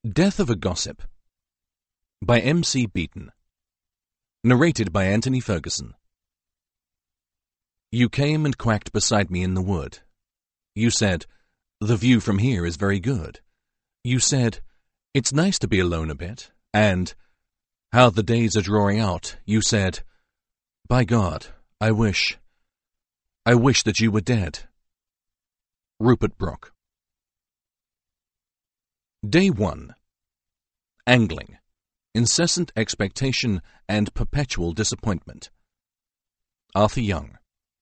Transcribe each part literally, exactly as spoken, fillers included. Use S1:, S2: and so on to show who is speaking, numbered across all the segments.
S1: Death of a Gossip by M C Beaton. Narrated by Anthony Ferguson. You came and quacked beside me in the wood. You said, "The view from here is very good." You said, "It's nice to be alone a bit." And, "How the days are drawing out," you said, "By God, I wish, I wish that you were dead." Rupert Brooke. Day one. Angling. Incessant expectation and perpetual disappointment. Arthur Young.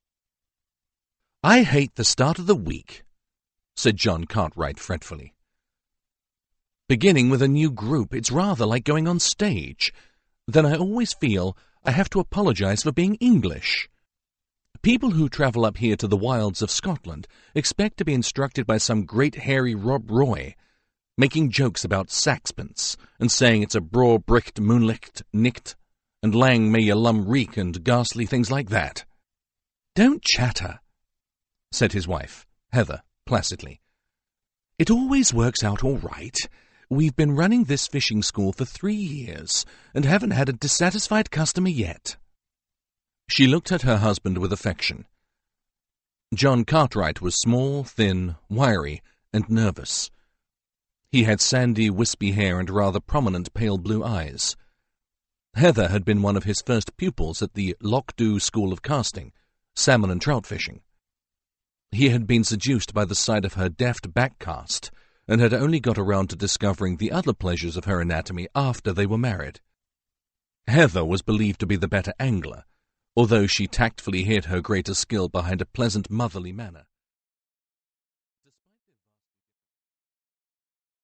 S1: "I hate the start of the week," said John Cartwright fretfully. "Beginning with a new group, it's rather like going on stage. Then I always feel I have to apologize for being English. People who travel up here to the wilds of Scotland expect to be instructed by some great hairy Rob Roy, making jokes about saxpence, and saying it's a braw-bricked moonlicht nicht, and lang may ye lum reek, and ghastly things like that." "Don't chatter," said his wife, Heather, placidly. "It always works out all right. We've been running this fishing school for three years, and haven't had a dissatisfied customer yet." She looked at her husband with affection. John Cartwright was small, thin, wiry, and nervous. He had sandy, wispy hair and rather prominent pale blue eyes. Heather had been one of his first pupils at the Lochdew School of Casting, salmon and trout fishing. He had been seduced by the sight of her deft backcast, and had only got around to discovering the other pleasures of her anatomy after they were married. Heather was believed to be the better angler, although she tactfully hid her greater skill behind a pleasant motherly manner.